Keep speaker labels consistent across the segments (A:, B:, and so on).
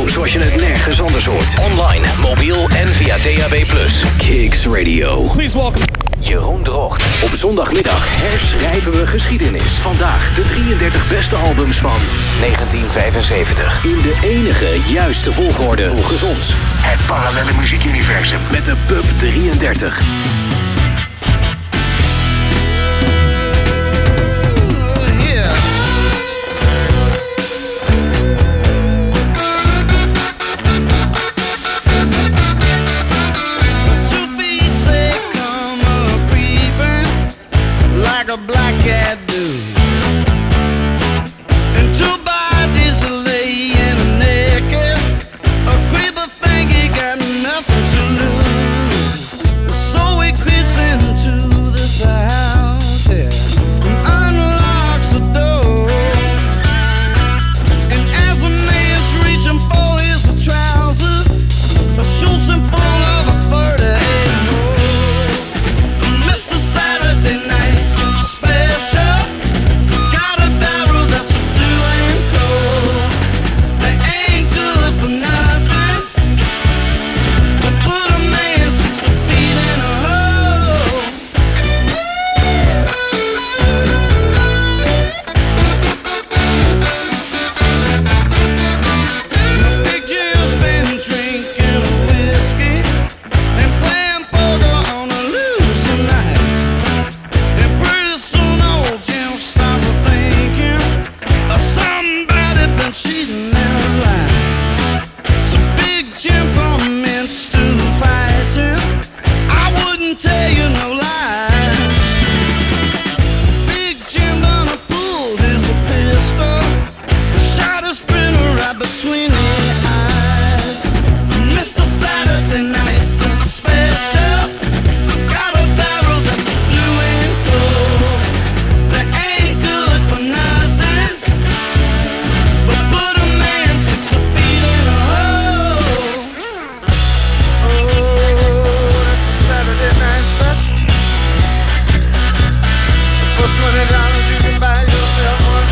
A: radio zoals je het nergens anders hoort.
B: Online, mobiel en via DAB+.
A: Kicks Radio.
C: Please welcome
B: Jeroen Droogt.
A: Op zondagmiddag herschrijven we geschiedenis. Vandaag de 33 beste albums van
B: 1975.
A: in de enige juiste volgorde volgens ons.
B: Het parallele muziekuniversum.
A: Met de Pub 33.
D: A black cat do, and two bodies laying naked. A creeper think he got nothing to lose, so he creeps into this house here and unlocks the door. And as the man's reaching for his trousers, shoots him full of a 38 holes. Mr. Saturday Night Special, got a barrel that's blue and cold. They ain't good for nothing, but put a man 6 feet in a hole. Big Jim's been drinking whiskey and playing poker on a losing night. And pretty soon old Jim starts thinking somebody been cheating in her life. So Big Jim commenced to fighting. I wouldn't tell you no lie. Big Jim done pulled his pistol, shot his friend right between the eyes. Mr. Saturday Night Special, got a barrel that's blue and gold. They ain't good for nothing, but put a man 6 feet in a hole. Oh, that's Saturday Night Special. For $20 you can buy yourself one.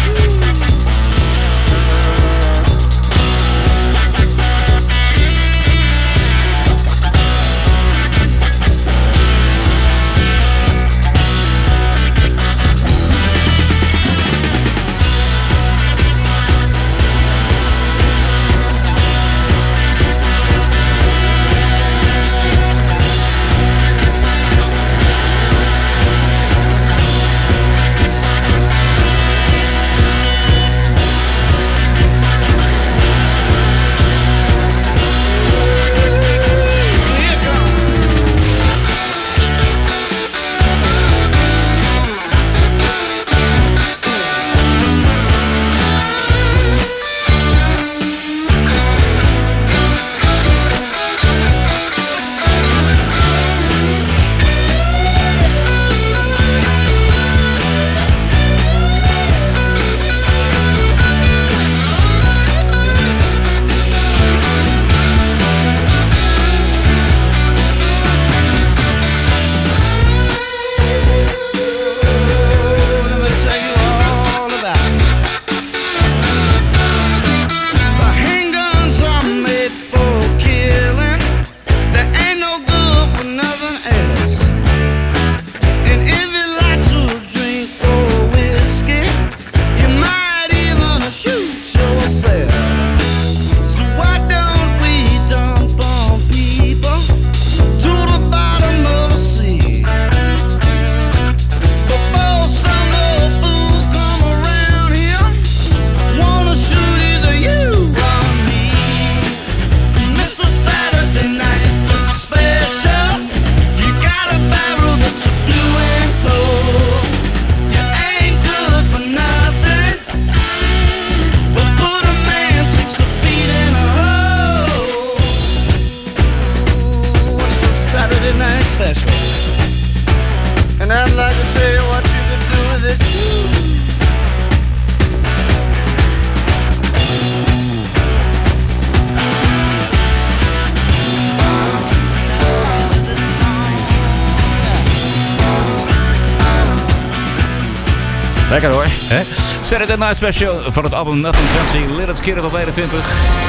C: Lekker hoor. Saturday Night Special van het album Nothing Fancy. Little Kid op 21.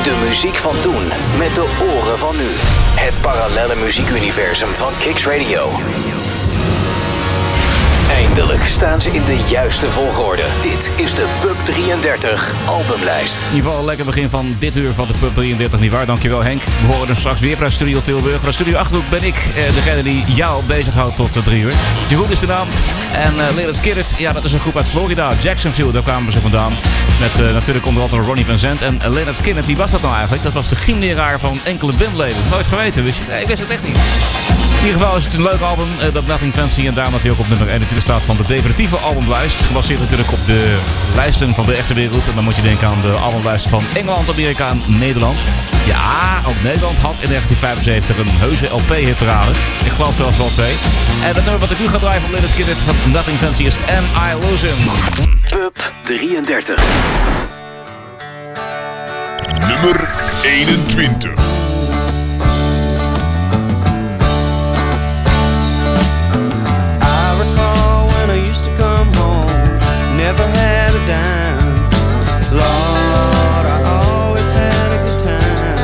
B: De muziek van toen met de oren van nu. Het parallelle muziekuniversum van Kicks Radio. Eindelijk staan ze in de juiste volgorde. Dit is de Pub 33 albumlijst.
C: In ieder geval een lekker begin van dit uur van de Pub 33, nietwaar? Dankjewel Henk. We horen hem straks weer vanuit Studio Tilburg. Vanuit Studio Achterhoek ben ik degene die jou bezighoudt tot 3 uur. Jeroen is de naam. En Let's Get It, ja, dat is een groep uit Florida. Jacksonville, daar kwamen ze vandaan. Met natuurlijk onder andere Ronnie Van Zant. En Leonard Skinner, wie was dat nou eigenlijk? Dat was de gymleraar van enkele bandleden. Nooit geweten, wist je? Nee, ik wist het echt niet. In ieder geval is het een leuk album, dat Nothing Fancy. En daarom dat hij ook op nummer 1 natuurlijk staat van de definitieve albumlijst. Gebaseerd natuurlijk op de lijsten van de echte wereld. En dan moet je denken aan de albumlijsten van Engeland, Amerika en Nederland. Ja, ook Nederland had in 1975 een heuse LP-hitparade. Ik geloof zelfs wel 2. En het nummer wat ik nu ga draaien van Let's Get It van Nothing Fancy is And I Lose Him.
A: Pub 33.
E: Nummer 21.
D: Never had a dime. Lord, I always had a good time.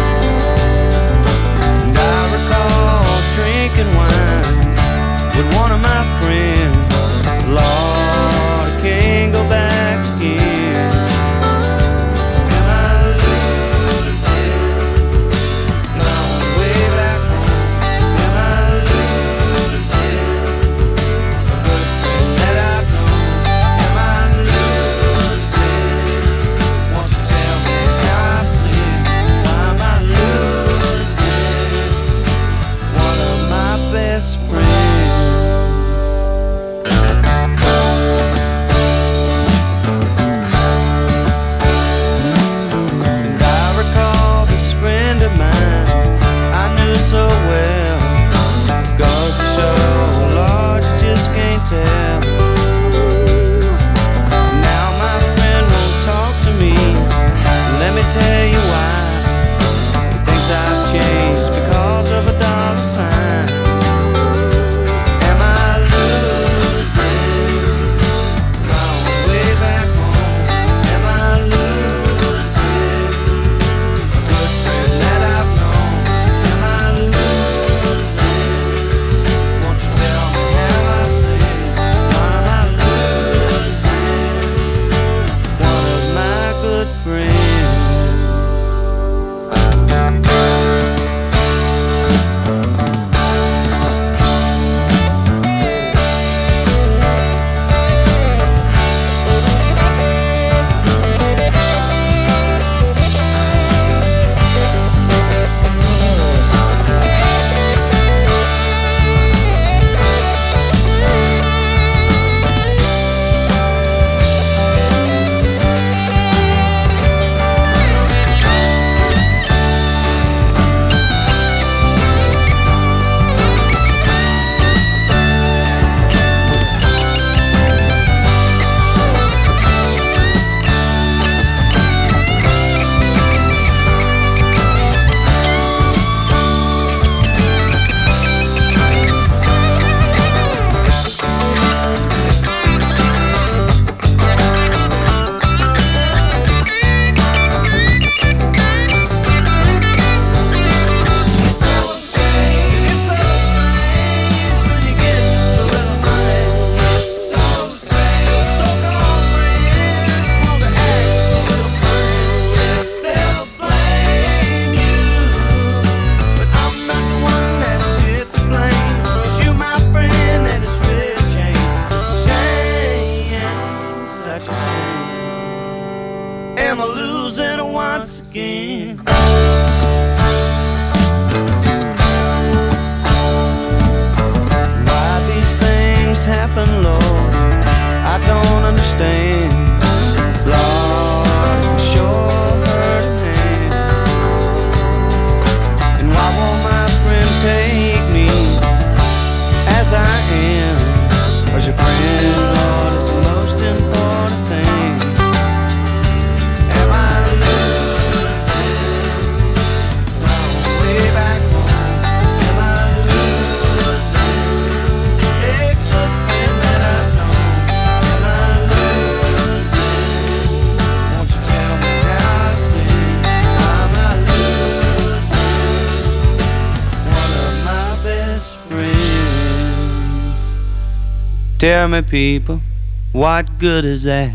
D: And I recall drinking wine with one of my friends. Lord, I can't go back again. Am I losing? No, way back home. Am I losing? A good friend that I've known. Best friends. And I recall this friend of mine I knew so well. Goes to show, Lord, you just can't tell. Now my friend won't talk to me. Let me tell you why. He thinks I've changed because of a dollar sign.
F: Tell me, people, what good is that?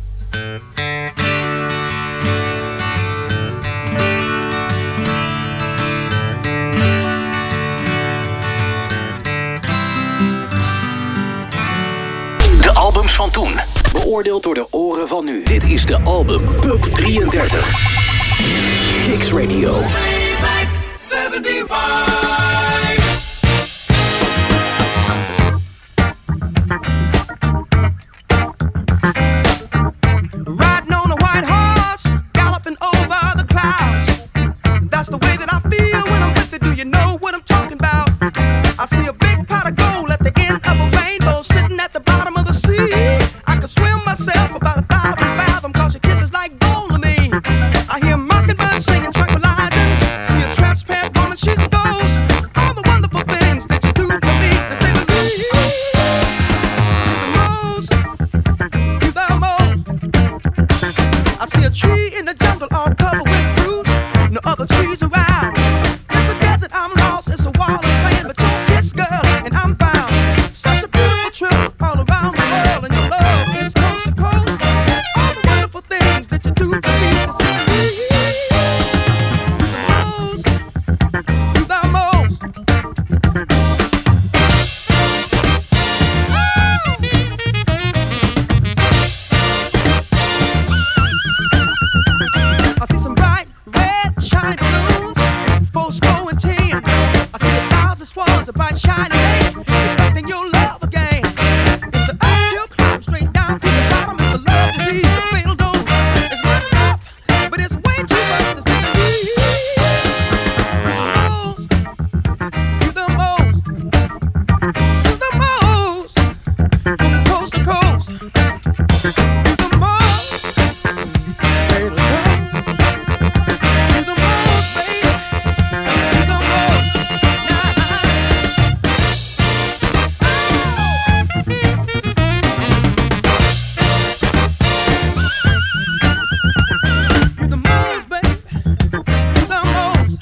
B: De albums van toen. Beoordeeld door de oren van nu. Dit is de album Pub 33. Kicks Radio.
D: Payback 75.
G: Riding on a white horse, galloping over the clouds. That's the way that I feel when I'm with it. Do you know what I'm talking about? I see a big pot of gold at the end of a rainbow, sitting at the bottom of the sea. I could swim myself about 1,000 fathoms, cause your kiss is like gold to me. I hear mockingbirds singing, tranquilizing. See a transparent woman, she's a ghost. All the wonderful things that you do to me, they say to me, the most, you the most. I see a tree in the jungle all covered with fruit, no other trees around. It's a desert, I'm lost, it's a wall of sand, but your kiss, girl, and I'm bound. Such a beautiful trip all around the world, and your love is coast to coast. All the wonderful things that you do to me, they say to me, you the most, you the most. I see some bright red shiny balloons, 4 and 10. I see 1,000 swans, a bright shiny lake, reflecting your love again. It's an uphill climb straight down to the bottom. It's a love disease, a fatal dose. It's not enough, but it's way too much to say to me. You the most, you the most, from coast to coast. You the most, fatal dose. You the most, baby. You the most. You the most, baby. You the most.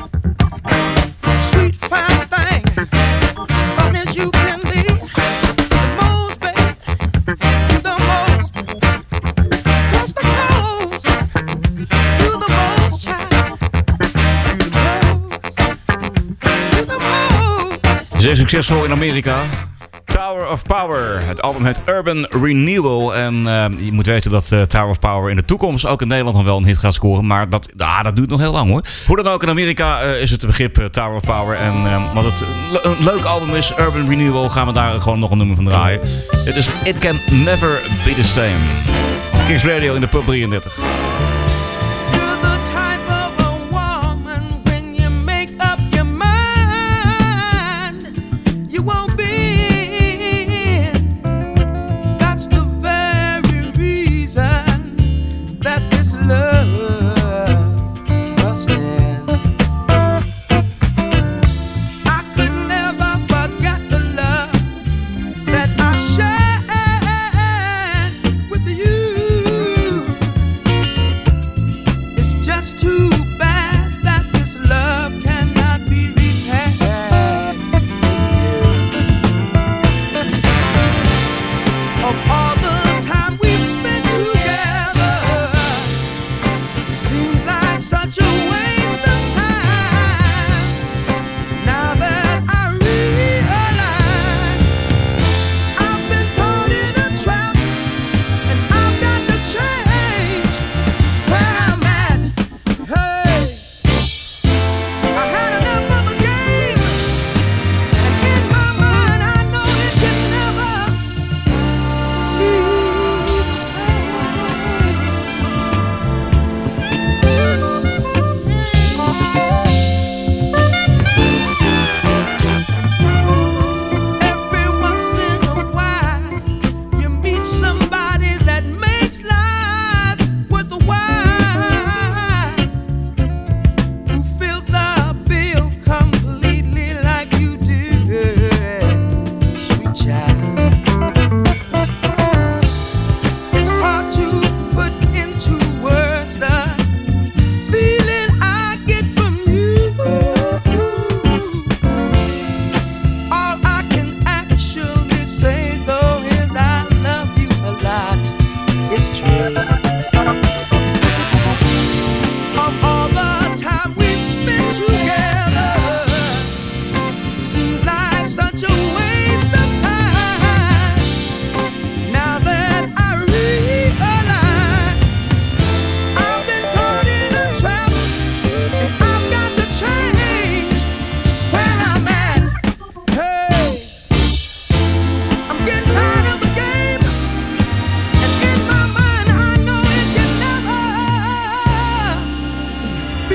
G: Sweet fine thing, fine as you can be. The most, baby. You the most. Coast to coast. You the most, child. You the most. You the most.
C: Zeer succesvol in Amerika. Tower of Power. Het album heet Urban Renewal. En je moet weten dat Tower of Power in de toekomst ook in Nederland nog wel een hit gaat scoren. Maar dat duurt nog heel lang hoor. Hoe dan ook, in Amerika is het begrip Tower of Power. En wat het een leuk album is, Urban Renewal, gaan we daar gewoon nog een nummer van draaien. Het is It Can Never Be The Same. Kicks Radio in de Pub 33.
G: You're the type of a woman when you make up your mind, you won't be in. That's the very reason that this love must end. I could never forget the love that I shared with you. It's just too bad that this love cannot be repaired. Of all the time we've spent together, seems like such a waste of time. Now that I realize I've been caught in a trap, and I've got to change where I'm at. Hey.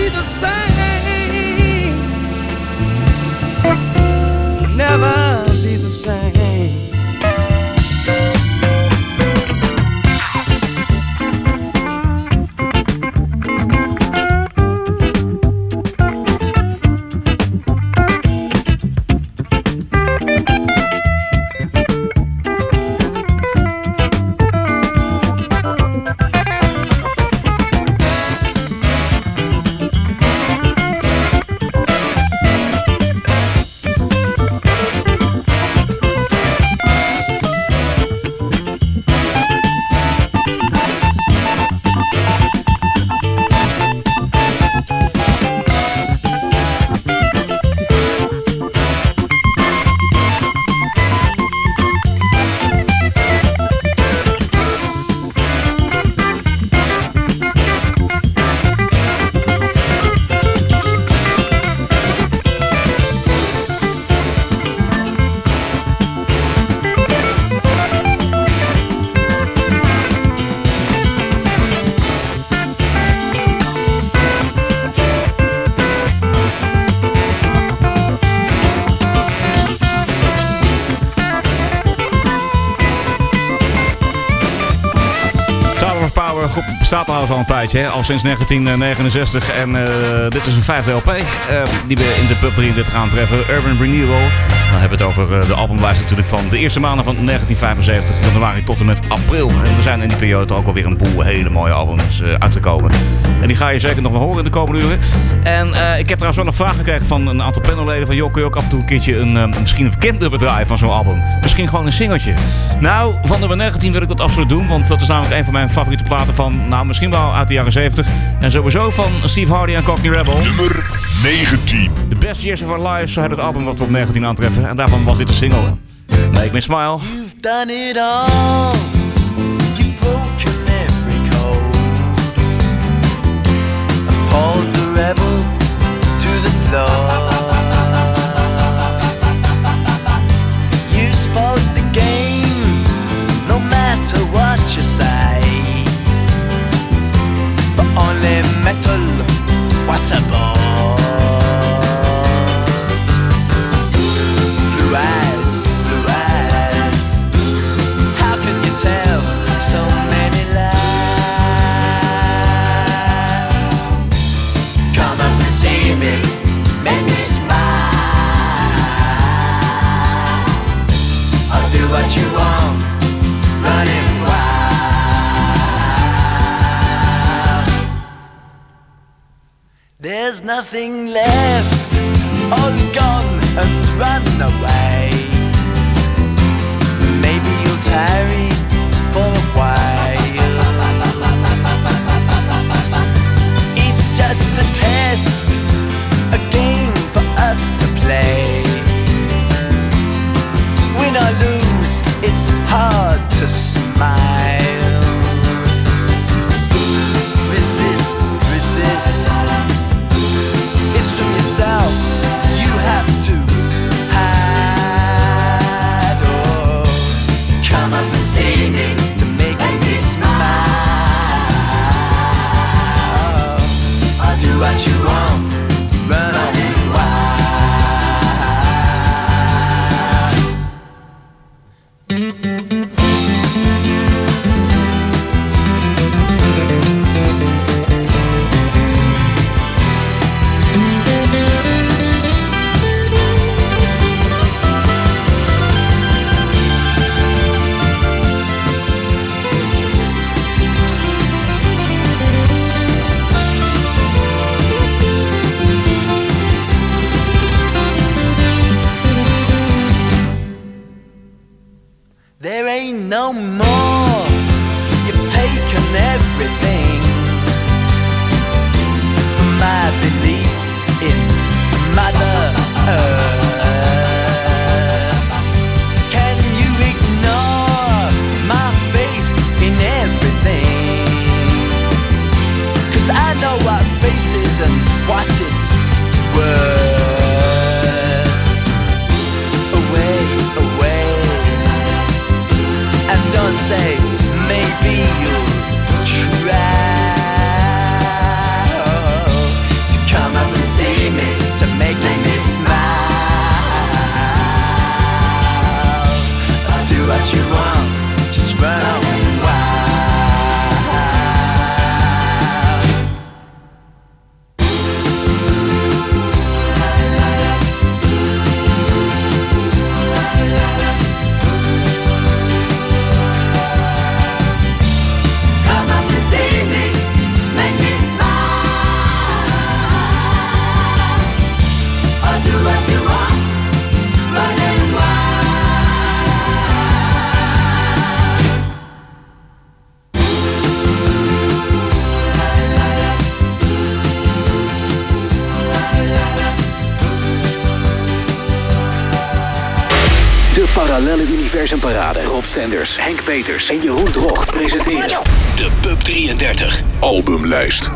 G: be the same. Never be the same.
C: Bestaat al een tijdje, hè? Al sinds 1969. En dit is een 5e LP die we in de Pub 33 aantreffen. Urban Renewal. Dan hebben we het over de albumlijst natuurlijk van de eerste maanden van 1975. Januari tot en met april. En er zijn in die periode ook alweer een boel hele mooie albums uitgekomen. En die ga je zeker nog wel horen in de komende uren. En ik heb trouwens wel een vraag gekregen van een aantal panelleden. Van joh, kun je ook af en toe een keertje misschien een bekend nummer draaien van zo'n album? Misschien gewoon een singeltje. Nou, van nummer 19 wil ik dat absoluut doen. Want dat is namelijk een van mijn favoriete platen van, nou misschien wel uit de jaren 70. En sowieso van Steve Hardy en Cockney Rebel.
E: Nummer 19.
C: The Best Years of Our Lives, zo heet het album wat we op 19 aantreffen. En daarvan was dit een single. Make Me Smile.
D: You've done it all. You've broken every code. Pulled the rebel to the floor. You spoke the game, no matter what you say. But only metal, what a bore. Blue eyes, how can you tell so many lies? Come up and see me, make me smile. I'll do what you want, running wild. There's nothing left, all gone and run away. Maybe you'll tarry for a while. It's just a test, a game for us to play. Win or lose, it's hard to smile. Resist, resist. It's from yourself, you have to hide. Oh, come up and see me to make me smile. I'll do what you want, running wild. There ain't no more. You've taken everything from my belief in Mother Earth. Can you ignore my faith in everything? 'Cause I know what faith is and what it's worth. Away, away. And don't say maybe you'll try to
B: Parallelle Universum Parade. Rob Stenders, Henk Peters en Jeroen Drocht presenteren de Pub 33
E: Albumlijst.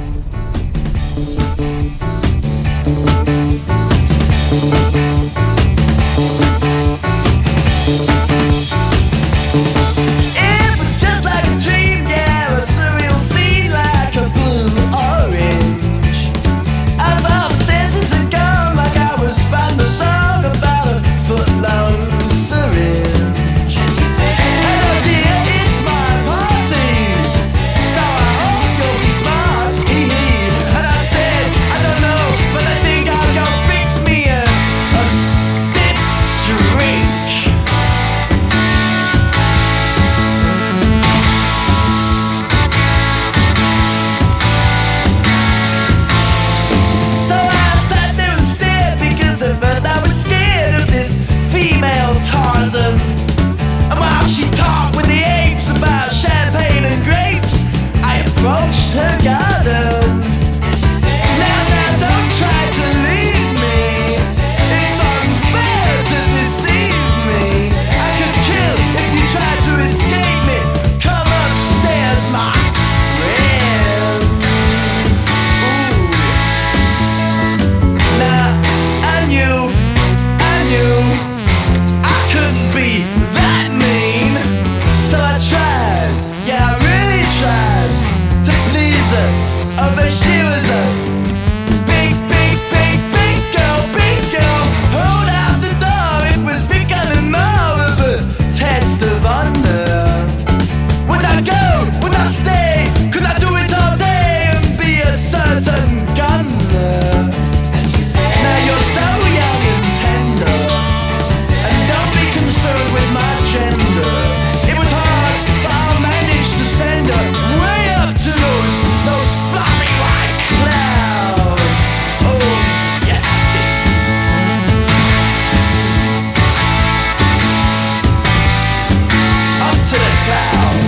D: It was just like a dream, yeah, a surreal scene like a blue orange. Out of all the senses had gone, like I was writing a song about a foot-long syringe. Hello dear, it's my party, so I hope you'll be smart, hee hee. And I said, I don't know, but I think I'll go fix me a stiff drink. So I sat there and stared, because at first I was scared of this female Tarzan. And while she talked with the apes about champagne and grapes, I approached her garden. Now, don't try to leave me. It's unfair to deceive me. I could kill if you tried to escape me. Come upstairs, my friend. Ooh. Now, I knew I couldn't be that mean. So I tried, yeah, I really tried to please her. Oh, but she was a big girl. Hold out the door, it was becoming more of a test of honor. Would I go? Would I stay? Could I do it all day and be a certain gunner? Now you're so young and tender, and don't be concerned with my gender. It was hard, but I managed to send her way up to those fluffy white clouds. Oh, yes I did. Up to the clouds.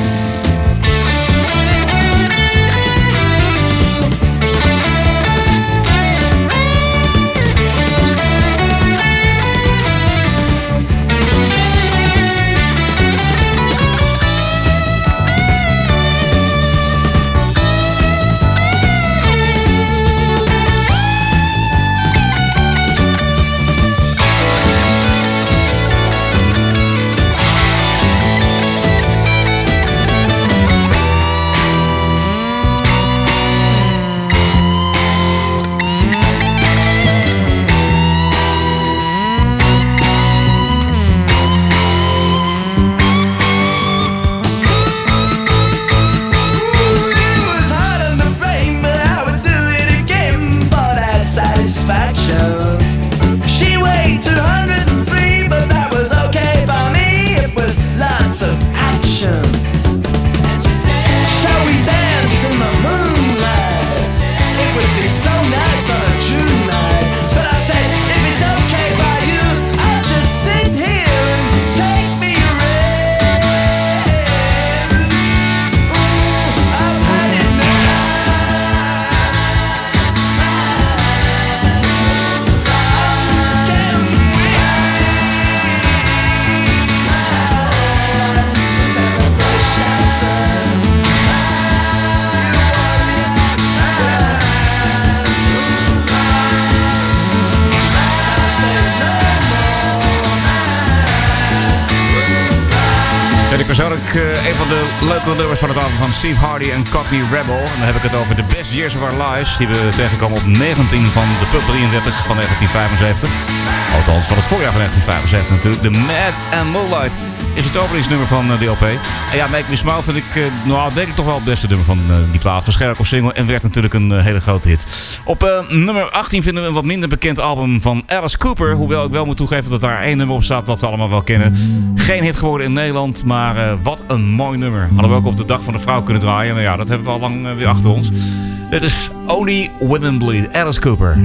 C: Persoonlijk een van de leuke nummers van het album van Steve Hardy en Cockney Rebel. En dan heb ik het over The Best Years of Our Lives. Die we tegenkomen op 19 van de Pub 33 van 1975. Althans, van het voorjaar van 1975 natuurlijk. The Mad and Moonlight is het openingsnummer van de LP. En ja, Make Me Smile vind ik, denk ik toch wel het beste nummer van die plaat. Verschenen op single en werd natuurlijk een hele grote hit. Op nummer 18 vinden we een wat minder bekend album van Alice Cooper. Hoewel ik wel moet toegeven dat daar één nummer op staat wat we allemaal wel kennen. Geen hit geworden in Nederland, maar wat een mooi nummer. Hadden we ook op de Dag van de Vrouw kunnen draaien. Maar ja, dat hebben we al lang weer achter ons. Dit is Only Women Bleed, Alice Cooper.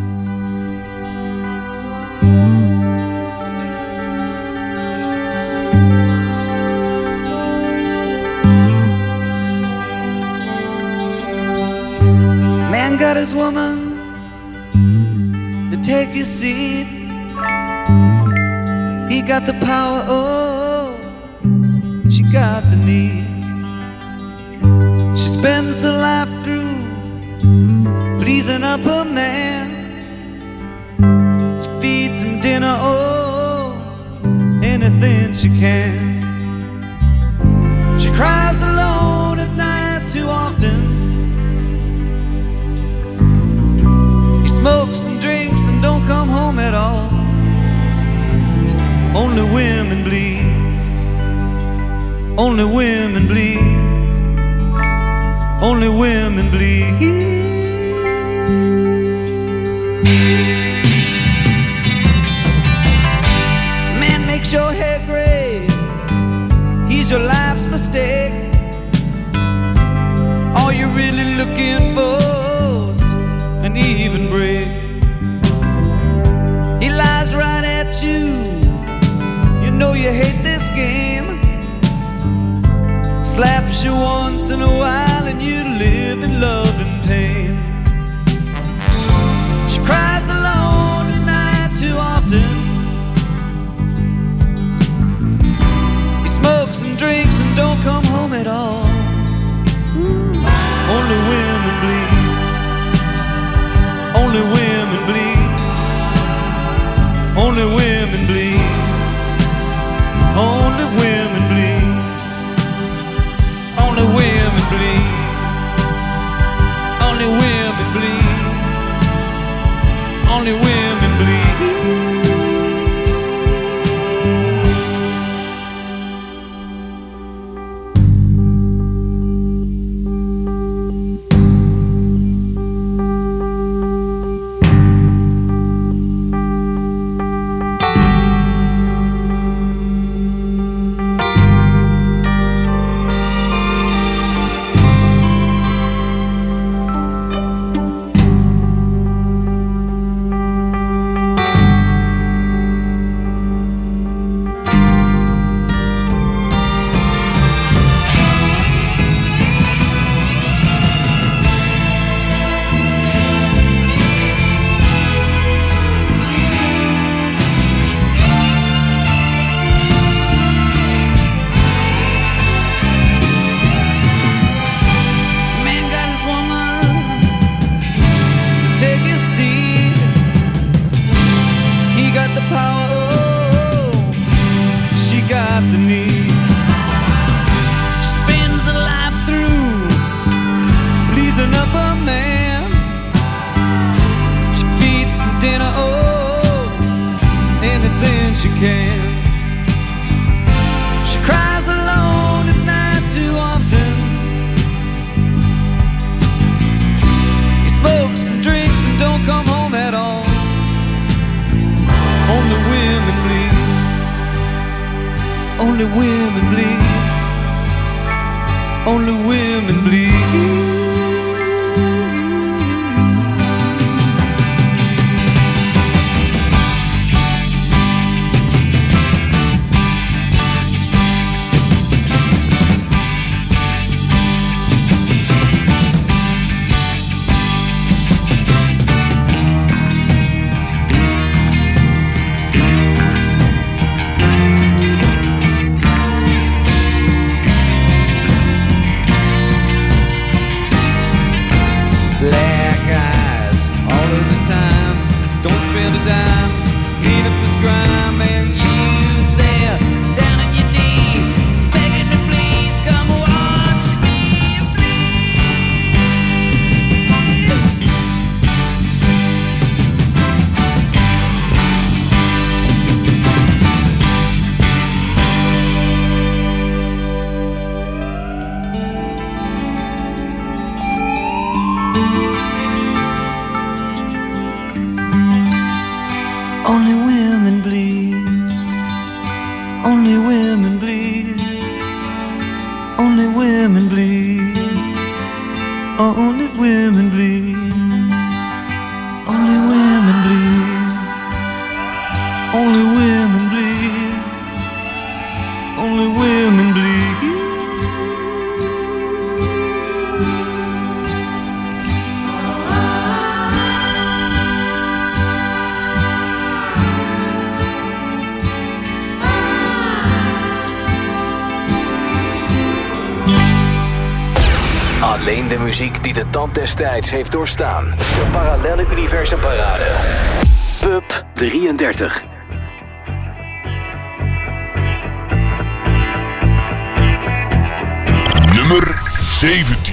F: Man got his woman to take his seat. He He got the power, oh, she got the need. She spends her life through pleasing up her man. She feeds him dinner, oh, anything she can. She cries alone at night too often. He smokes and drinks and don't come home at all. Only women bleed. Only women bleed. Only women bleed. Man makes your hair gray. He's your life's mistake. All you're really looking for is an even break. He lies right at you. You know you hate this game. Slaps you once in a while and you live in love and pain. She cries alone at night too often. He smokes and drinks and don't come home at all. Only women bleed. Only women bleed. Only women bleed. Only women bleed. Only women bleed. Only women bleed. Only women bleed.
B: Alleen de muziek die de tand des tijds heeft doorstaan. De Parallelle Universum Parade. Pub 33.
E: Nummer 17.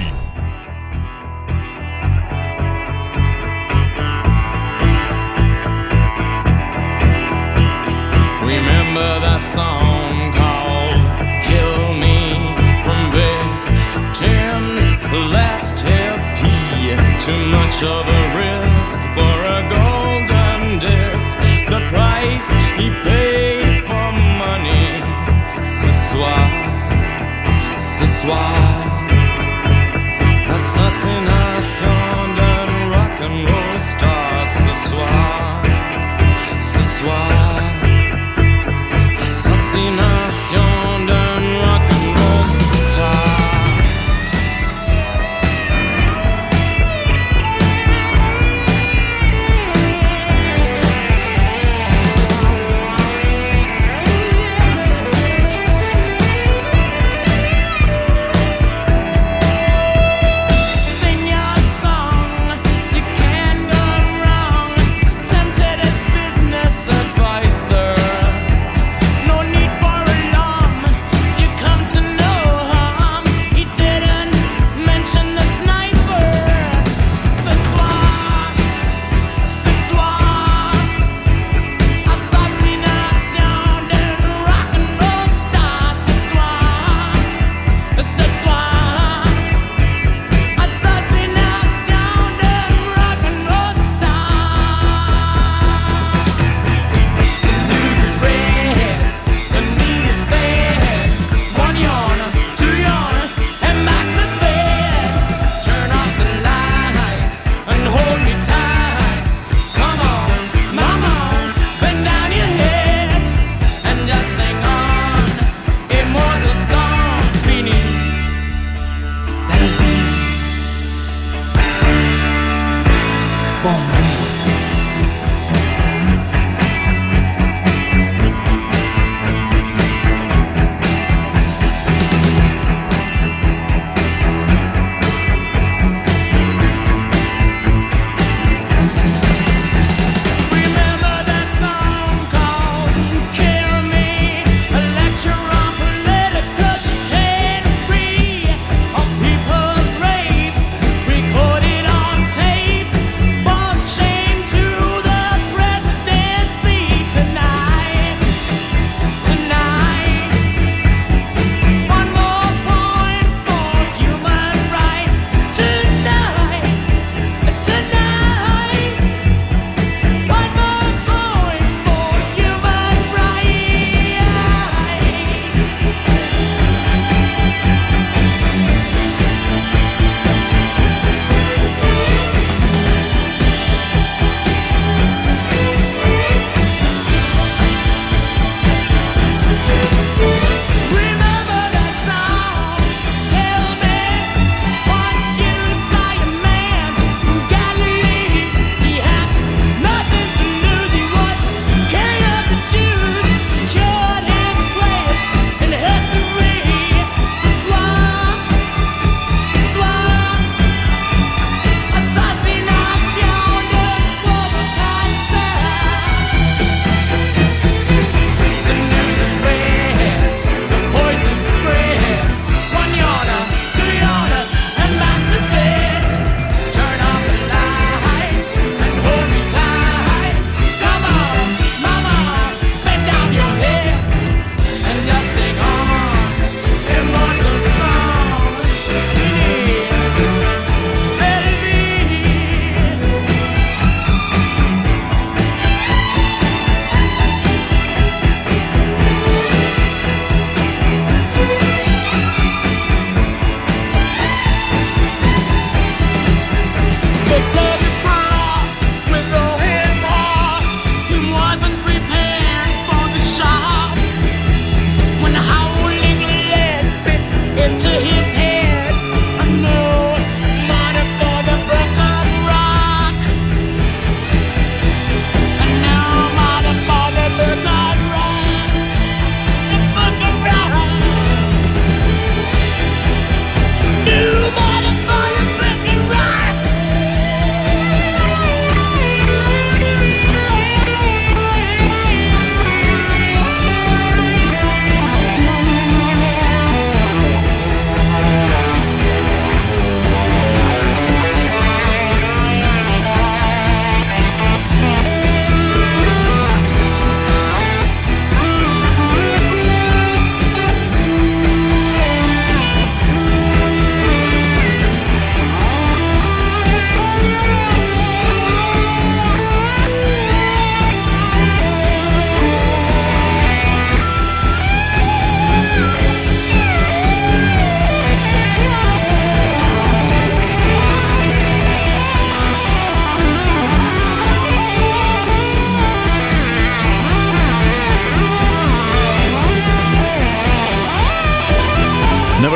H: Remember that song called Kill Me from Victims Last LP. Too much of a risk for a golden disc. The price he paid for money. Ce soir, assassination d'un rock and roll star. Ce soir, assassination d'un rock and roll star.
D: Shame to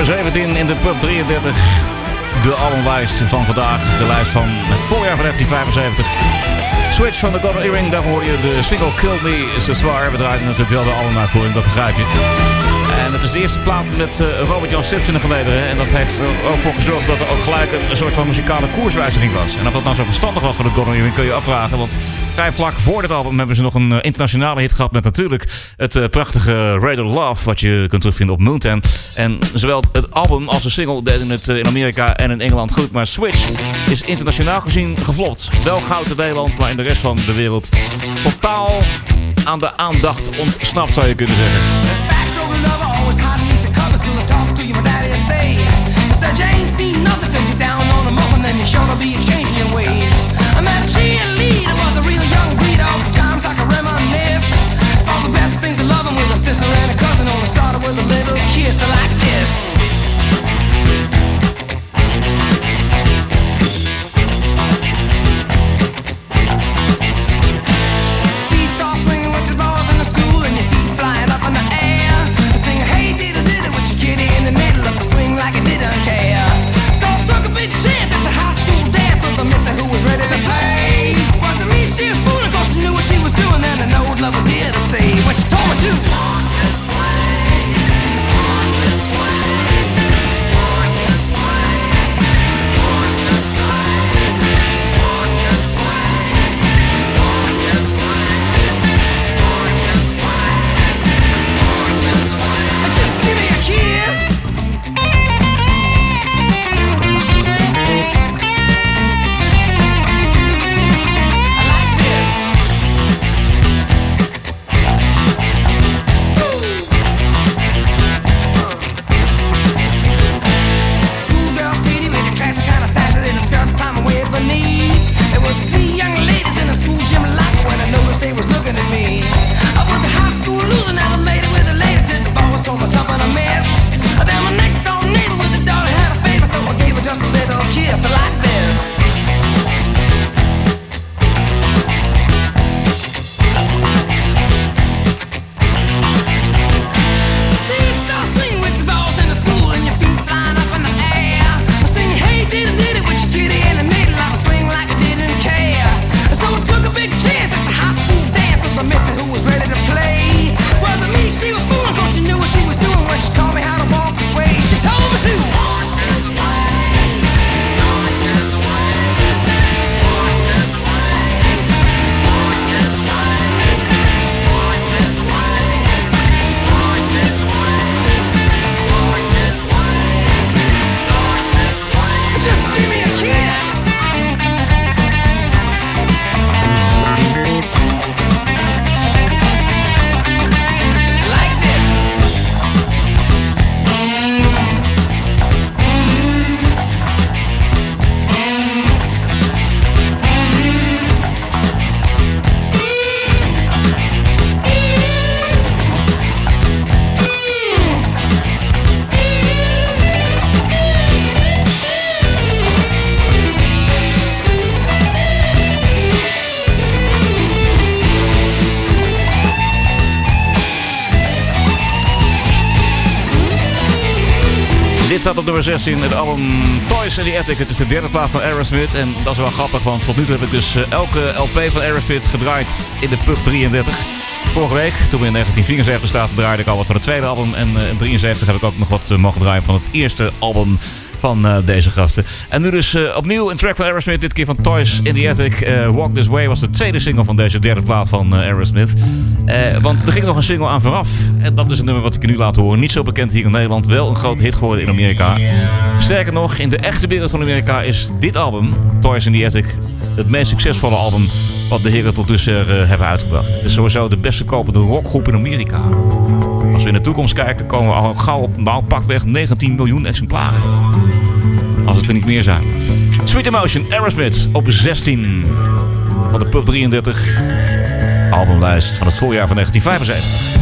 C: 17 in de Pub 33. De albumlijst van vandaag. De lijst van het voorjaar van 1975. Switch van de Golden Earring. Daar hoor je de single Kill Me Is The Swar. We draaien natuurlijk wel de albumuitvoering, dat begrijp je. En het is de eerste plaat met Robert Jan Stips in de gelederen. En dat heeft er ook voor gezorgd dat er ook gelijk een soort van muzikale koerswijziging was. En of dat nou zo verstandig was voor de Golden Earring kun je afvragen. Want vrij vlak voor dit album hebben ze nog een internationale hit gehad met natuurlijk het prachtige Radar Love, wat je kunt terugvinden op Moontown. En zowel het album als de single deden het in Amerika en in Engeland goed. Maar Switch is internationaal gezien geflopt. Wel goud in Nederland, maar in de rest van de wereld totaal aan de aandacht ontsnapt, zou je kunnen zeggen.
I: Always hiding beneath the covers till I talk to you, my daddy will say. He said you ain't seen nothing till you're down on the muff, and then you're sure to be changing your ways. I met cheerleader, was a real young breed, all times I can reminisce. All the best things of loving with a sister and a cousin, only started with a little kiss like this. Seesaw swinging with the balls in the school and your feet flying up in the air. Kitty in the middle of the swing like it didn't care. So I took a big chance at the high school dance with a mister who was ready to play. Wasn't me, she a fool, of course she knew what she was doing. And I know love was here to stay. When she told me to walk this way, walk this way, walk this way, walk this way, walk this way, walk this way, walk this way, walk this way. And just give me a kiss.
C: Dit staat op nummer 16, het album Toys in the Attic. Het is de derde plaat van Aerosmith. En dat is wel grappig, want tot nu toe heb ik dus elke LP van Aerosmith gedraaid in de Pub 33. Vorige week, toen we in 1974 zaten, draaide ik al wat van het tweede album. En in 1973 heb ik ook nog wat mogen draaien van het eerste album van deze gasten. En nu dus opnieuw een track van Aerosmith, dit keer van Toys in the Attic. Walk This Way was de tweede single van deze derde plaat van Aerosmith. Want er ging nog een single aan vooraf. En dat is een nummer wat ik je nu laat horen. Niet zo bekend hier in Nederland, wel een grote hit geworden in Amerika. Sterker nog, in de echte wereld van Amerika is dit album, Toys in the Attic, het meest succesvolle album wat de heren tot dusver hebben uitgebracht. Het is sowieso de best verkopende rockgroep in Amerika. Als we in de toekomst kijken, komen we al gauw op pakweg 19 miljoen exemplaren. Als het er niet meer zijn. Sweet Emotion, Aerosmith op 16 van de Pub 33 albumlijst van het voorjaar van 1975.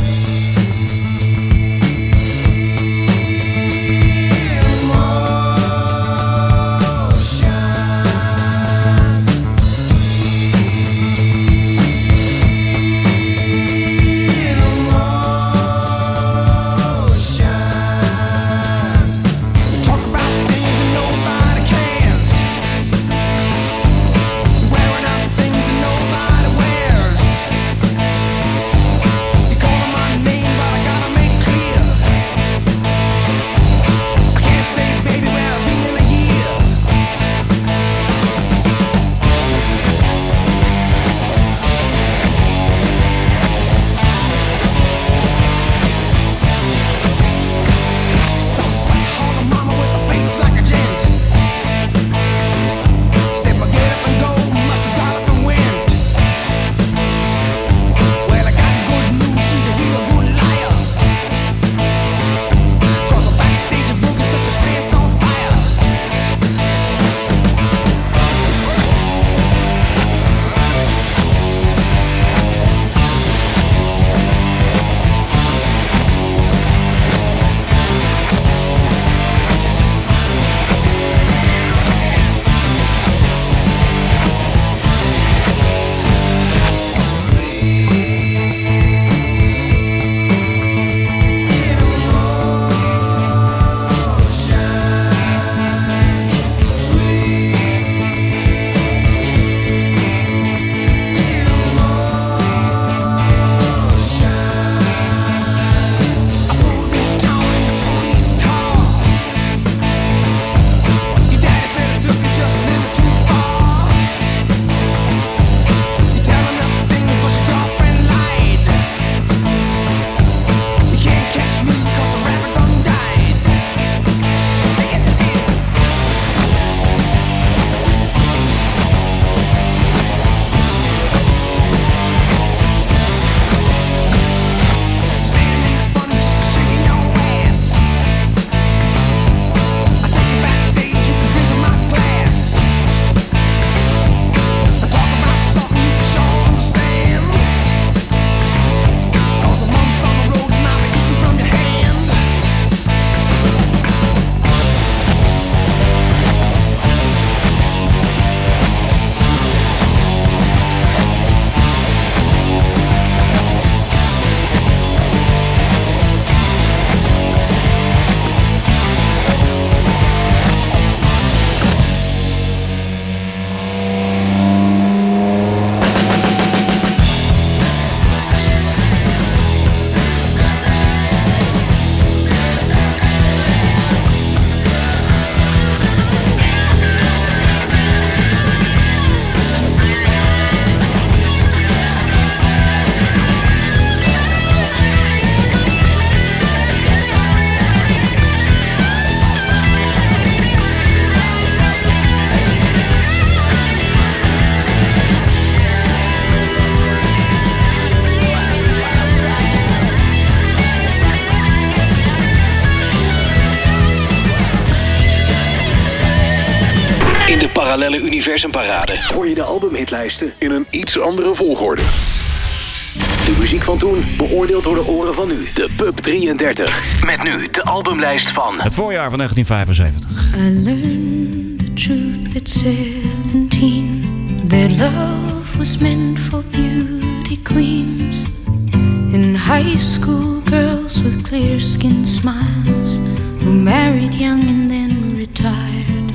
B: Parallelle Universumparade.
A: Hoor je de albumhitlijsten
E: In een iets andere volgorde.
A: De muziek van toen, beoordeeld door de oren van nu. De Pub 33.
B: Met nu de albumlijst van
C: Het voorjaar van 1975.
J: I learned the truth at 17, that love was meant for beauty queens. In high school, girls with clear skin smiles who married young and then retired.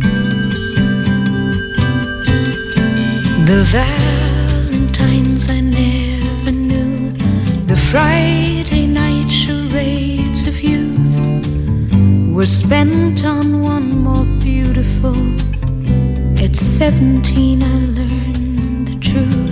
J: The Valentines I never knew, the Friday night charades of youth were spent on one more beautiful. At 17 I learned the truth.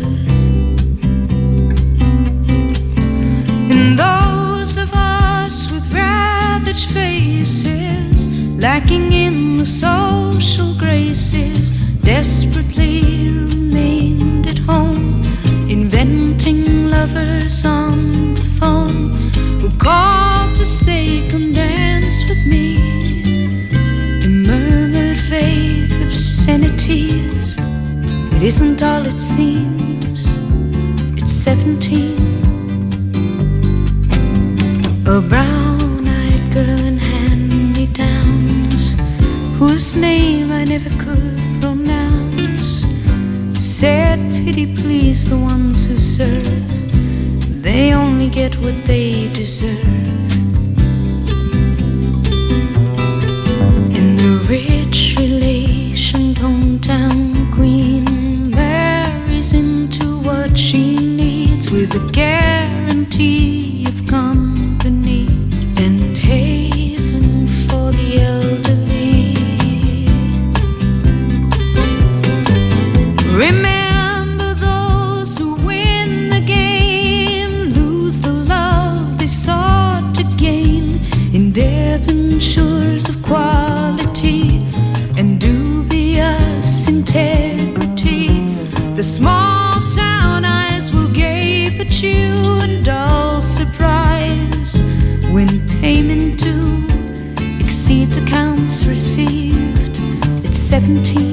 J: And those of us with ravaged faces, lacking in the social graces, desperately remained at home, inventing lovers on the phone who called to say, "Come dance with me," and murmured vague obscenities. It isn't all it seems. It's 17. A brown-eyed girl in hand-me-downs, whose name I never could pronounce, said, "Pity please the ones who serve, they only get what they deserve." In the rich relation, hometown queen marries into what she needs with a guarantee of company and haven for the elderly. Remember those who win the game lose the love they sought to gain in debentures of quality and dubious integrity. The small town eyes will gape at you in dull surprise when payment due exceeds accounts received. It's 17.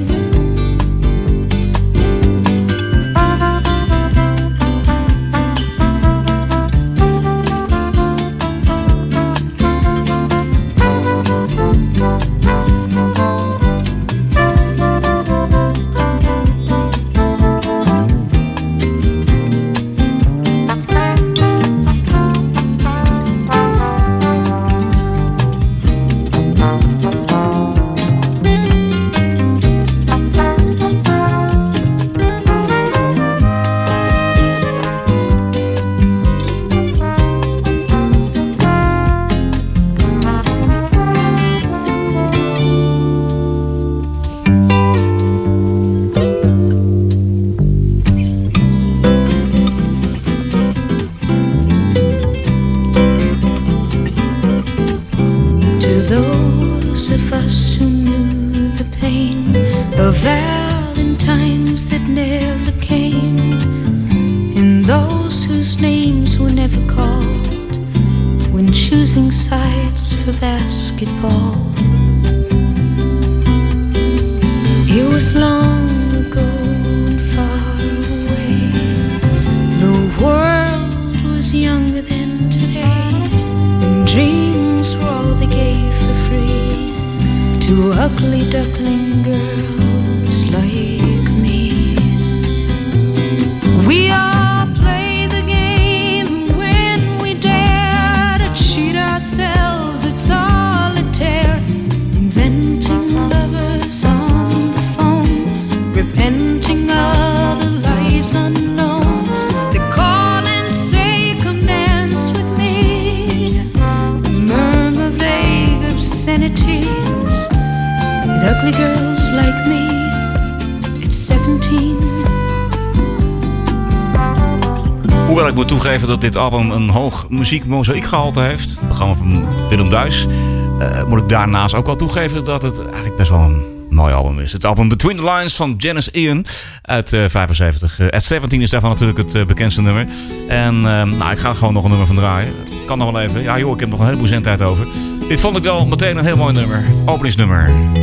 C: Hoewel ik moet toegeven dat dit album een hoog muziekmozaïekgehalte heeft. Het programma van Willem Duis. Moet ik daarnaast ook wel toegeven dat het eigenlijk best wel een mooi album is. Het album Between the Lines van Janis Ian uit 75. At 17 is daarvan natuurlijk het bekendste nummer. En ik ga er gewoon nog een nummer van draaien. Kan nog wel even. Ja joh, ik heb nog een heleboel zendtijd over. Dit vond ik wel meteen een heel mooi nummer. Het openingsnummer.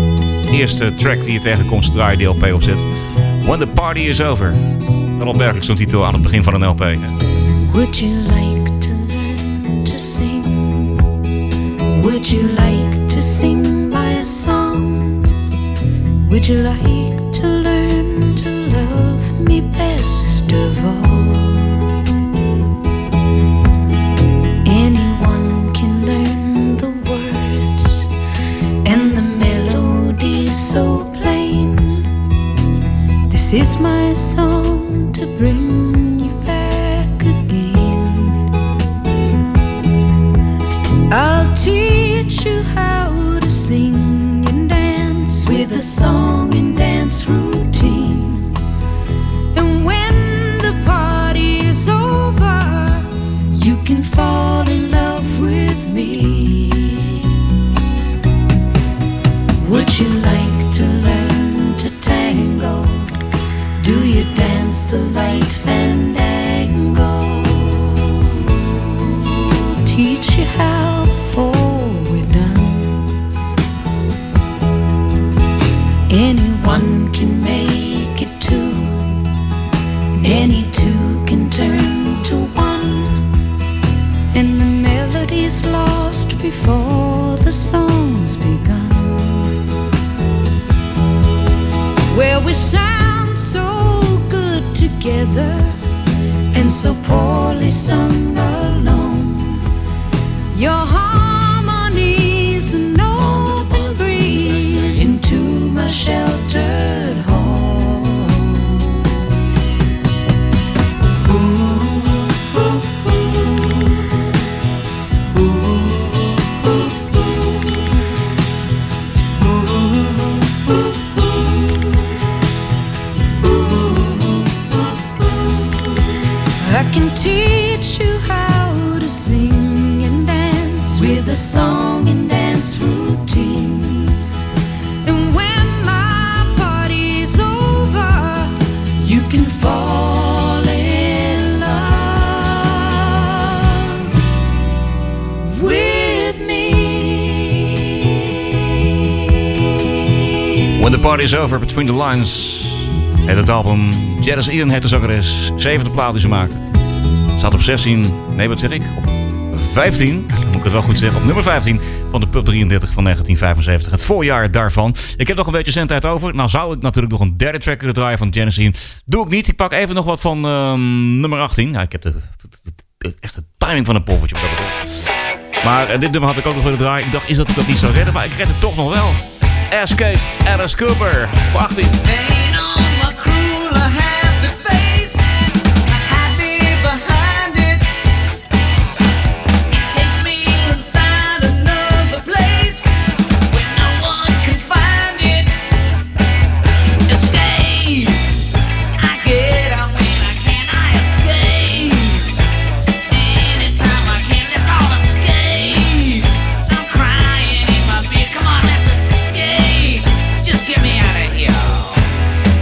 C: eerste track die je tegenkomt zodra je die LP opzet. When the Party is Over. Wel opmerkelijk zo'n titel aan het begin van een LP.
J: Would you like to learn to sing? Would you like to sing my song? Would you like to learn to love me best of all? Anyone can learn the words and the melody so plain. This is my song to bring you back again. I'll teach you how to sing and dance with a song and dance routine. And when the party is over, you can fall in love with me. Would you like to learn to tango? Do you dance the light fandango? Teach you how before we're done. Anyone can make it two. Any two can turn to one. And the melody's lost before the song's begun. Where we sound so good together and so poorly sung alone. Your harmony's an open breeze into my sheltered home. Ooh, ooh, ooh. Ooh, ooh, ooh. I can teach you how to sing and dance with a song and dance routine. And when my party's over, you can fall in love with me.
C: When the Party is Over, Between the Lines. Heet het album. Janice Ian heet de zangeres. 7e plaat die ze maakte. Staat op 16, nee wat zeg ik? Op 15, dan moet ik het wel goed zeggen. Op nummer 15 van de Pub 33 van 1975. Het voorjaar daarvan. Ik heb nog een beetje zendtijd over. Nou zou ik natuurlijk nog een derde track kunnen draaien van Janice Ian. Doe ik niet. Ik pak even nog wat van nummer 18. Nou, ik heb echt de timing van een poffertje. Maar dit nummer had ik ook nog willen draaien. Ik dacht, is dat ik dat niet zou redden? Maar ik red het toch nog wel. Escape, Alice Cooper. Op 18.
J: Just get me out of here.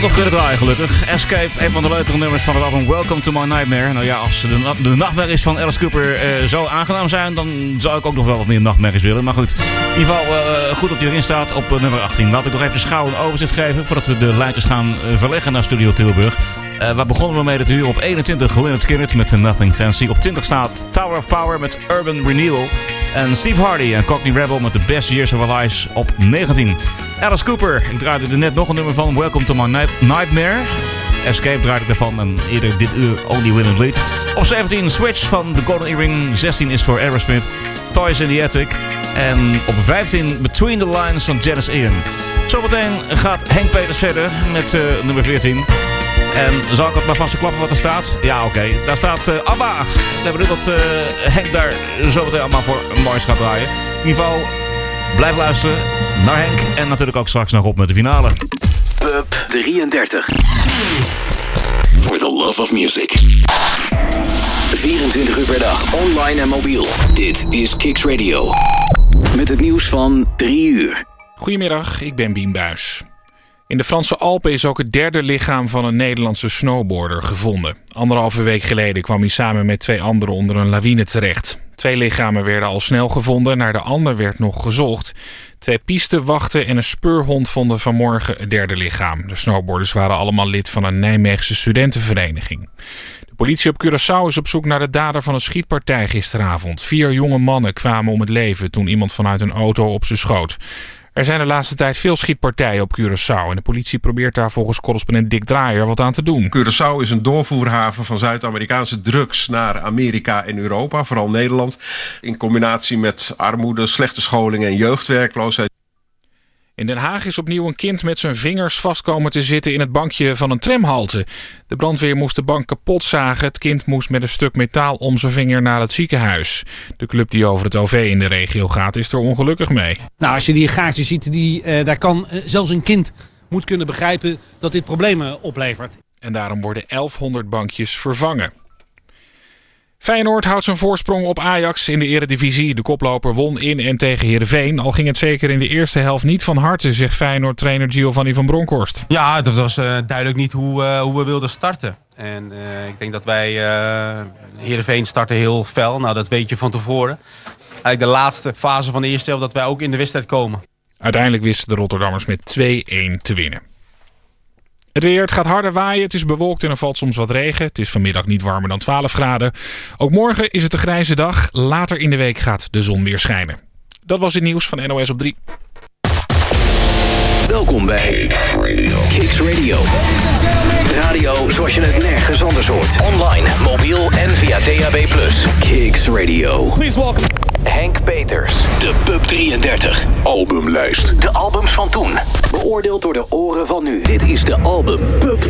C: nog kunnen draaien gelukkig. Escape, een van de leukere nummers van het album Welcome to My Nightmare. Nou ja, als de nachtmerries van Alice Cooper zo aangenaam zijn, dan zou ik ook nog wel wat meer nachtmerries willen. Maar goed, in ieder geval goed dat hij erin staat op nummer 18. Laat ik nog even schouw een overzicht geven voordat we de lijntjes gaan verleggen naar Studio Tilburg. Waar begonnen we mee dit uur? Op 21 Lynyrd Skynyrd met Nothing Fancy. Op 20 staat Tower of Power met Urban Renewal. En Steve Hardy en Cockney Rebel met The Best Years of Our Lives op 19. Alice Cooper, ik draaide er net nog een nummer van. Welcome to My Nightmare. Escape draaide ik ervan en eerder dit uur Only Women Bleed. Op 17 Switch van The Golden Earring. 16 is voor Aerosmith. Toys in the Attic. En op 15 Between the Lines van Janis Ian. Zometeen gaat Henk Peters verder met nummer 14. En zal ik het maar vast klappen wat er staat? Ja, oké. Daar staat ABBA. We hebben nu dat Henk daar zometeen allemaal voor moois gaat draaien. In ieder geval, blijf luisteren naar Henk. En natuurlijk ook straks naar Rob met de finale.
B: Pub 33. For the love of music. 24 uur per dag, online en mobiel. Dit is Kicks Radio. Met het nieuws van 3 uur.
K: Goedemiddag, ik ben Bien Buijs. In de Franse Alpen is ook het derde lichaam van een Nederlandse snowboarder gevonden. 1,5 week geleden kwam hij samen met 2 anderen onder een lawine terecht. 2 lichamen werden al snel gevonden, naar de ander werd nog gezocht. 2 pistewachten en een speurhond vonden vanmorgen het derde lichaam. De snowboarders waren allemaal lid van een Nijmeegse studentenvereniging. De politie op Curaçao is op zoek naar de dader van een schietpartij gisteravond. 4 jonge mannen kwamen om het leven toen iemand vanuit een auto op ze schoot. Er zijn de laatste tijd veel schietpartijen op Curaçao en de politie probeert daar volgens correspondent Dick Draaier wat aan te doen.
L: Curaçao is een doorvoerhaven van Zuid-Amerikaanse drugs naar Amerika en Europa, vooral Nederland. In combinatie met armoede, slechte scholing en jeugdwerkloosheid.
K: In Den Haag is opnieuw een kind met zijn vingers vast komen te zitten in het bankje van een tramhalte. De brandweer moest de bank kapot zagen. Het kind moest met een stuk metaal om zijn vinger naar het ziekenhuis. De club die over het OV in de regio gaat is er ongelukkig mee.
M: Nou, als je die gaatjes ziet, daar kan zelfs een kind moet kunnen begrijpen dat dit problemen oplevert.
K: En daarom worden 1100 bankjes vervangen. Feyenoord houdt zijn voorsprong op Ajax in de Eredivisie. De koploper won in en tegen Heerenveen. Al ging het zeker in de eerste helft niet van harte, zegt Feyenoord-trainer Giovanni van Bronckhorst.
N: Ja, dat was duidelijk niet hoe we wilden starten. En ik denk dat wij Heerenveen starten heel fel. Nou, dat weet je van tevoren. Eigenlijk de laatste fase van de eerste helft dat wij ook in de wedstrijd komen.
K: Uiteindelijk wisten de Rotterdammers met 2-1 te winnen. Het weer, het gaat harder waaien, het is bewolkt en er valt soms wat regen. Het is vanmiddag niet warmer dan 12 graden. Ook morgen is het een grijze dag. Later in de week gaat de zon weer schijnen. Dat was het nieuws van NOS op 3.
B: Welkom bij Kicks Radio. Radio zoals je het nergens anders hoort. Online, mobiel en via DAB+. Kicks Radio. Please welcome Henk Peters. De Pub 33.
E: Albumlijst.
B: De albums van toen. Beoordeeld door de oren van nu. Dit is de album Pub